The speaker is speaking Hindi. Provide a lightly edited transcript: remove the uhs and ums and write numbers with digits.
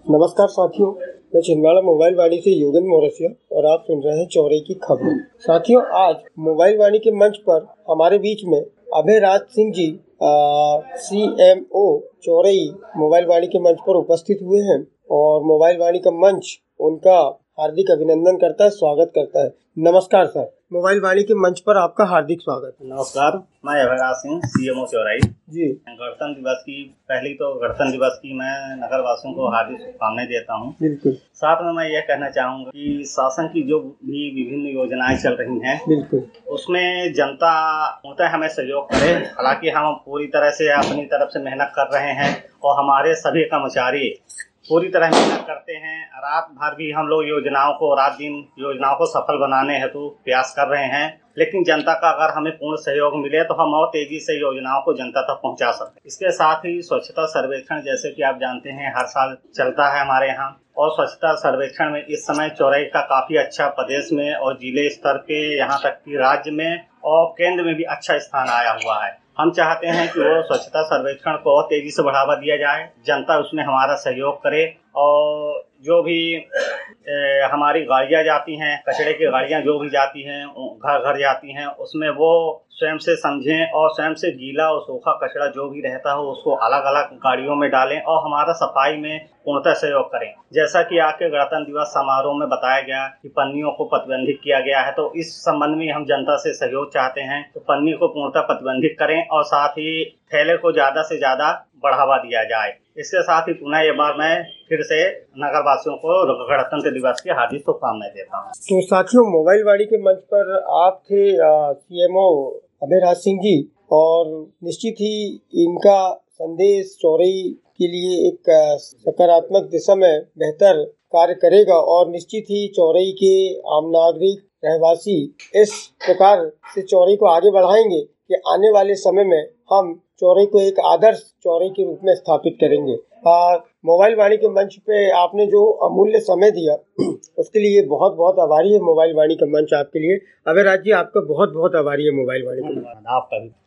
नमस्कार साथियों, मैं छिंदवाड़ा मोबाइल वाणी से योगेंद्र मौर्य और आप सुन रहे हैं चौरई की खबरें। साथियों, आज मोबाइल वाणी के मंच पर हमारे बीच में अभयराज सिंह जी CMO चौरई मोबाइल वाणी के मंच पर उपस्थित हुए हैं और मोबाइल वाणी का मंच उनका हार्दिक अभिनंदन करता है, स्वागत करता है। नमस्कार सर, मोबाइल वाणी के मंच पर आपका हार्दिक स्वागत है। नमस्कार, मैं अभयराज सिंह CMO चौरई जी। गणतंत्र दिवस की मैं नगर वासियों को हार्दिक शुभकामनाएं देता हूं। बिल्कुल। साथ में मैं यह कहना चाहूँगा कि शासन की जो भी विभिन्न योजनाएं चल रही हैं, बिल्कुल, उसमें जनता होता है हमें सहयोग करे। हालांकि हम पूरी तरह से अपनी तरफ से मेहनत कर रहे हैं और हमारे सभी कर्मचारी पूरी तरह मेहनत करते हैं। रात भर भी हम लोग रात दिन योजनाओं को सफल बनाने हेतु प्रयास कर रहे हैं। लेकिन जनता का अगर हमें पूर्ण सहयोग मिले तो हम और तेजी से योजनाओं को जनता तक पहुंचा सकते हैं। इसके साथ ही स्वच्छता सर्वेक्षण, जैसे कि आप जानते हैं, हर साल चलता है हमारे यहाँ, और स्वच्छता सर्वेक्षण में इस समय चौरई का काफी अच्छा प्रदेश में और जिले स्तर पे, यहाँ तक कि राज्य में और केंद्र में भी अच्छा स्थान आया हुआ है। हम चाहते हैं कि वो स्वच्छता सर्वेक्षण को और तेजी से बढ़ावा दिया जाए, जनता उसमें हमारा सहयोग करे और जो भी हमारी गाड़ियाँ जाती हैं, कचरे की गाड़ियाँ जो भी जाती हैं, घर घर जाती हैं, उसमें वो स्वयं से समझें और स्वयं से गीला और सूखा कचरा जो भी रहता हो उसको अलग अलग गाड़ियों में डालें और हमारा सफाई में पूर्णतः सहयोग करें। जैसा कि आके गणतंत्र दिवस समारोह में बताया गया कि पन्नियों को प्रतिबंधित किया गया है, तो इस संबंध में हम जनता से सहयोग चाहते हैं तो पन्नी को पूर्णतः प्रतिबंधित करें और साथ ही थैले को ज्यादा से ज्यादा बढ़ावा दिया जाए। इसके साथ ही पुनः एक बार मैं फिर से नगर वासियों को गणतंत्र दिवस की हार्दिक शुभकामनाएं देता हूँ। तो साथियों, मोबाइल वाणी के मंच पर आप थे CMO अभयराज सिंह जी, और निश्चित ही इनका संदेश चौरई के लिए एक सकारात्मक दिशा में बेहतर कार्य करेगा और निश्चित ही चौरई के आम नागरिक रहवासी इस प्रकार से चौरई को आगे बढ़ाएंगे कि आने वाले समय में हम चौरई को एक आदर्श चौरई के रूप में स्थापित करेंगे। मोबाइल वाणी के मंच पे आपने जो अमूल्य समय दिया उसके लिए बहुत बहुत आभारी है मोबाइल वाणी का मंच आपके लिए। अभयराज जी, आपका बहुत बहुत आभारी है मोबाइल वाणी के लिए। आपका भी।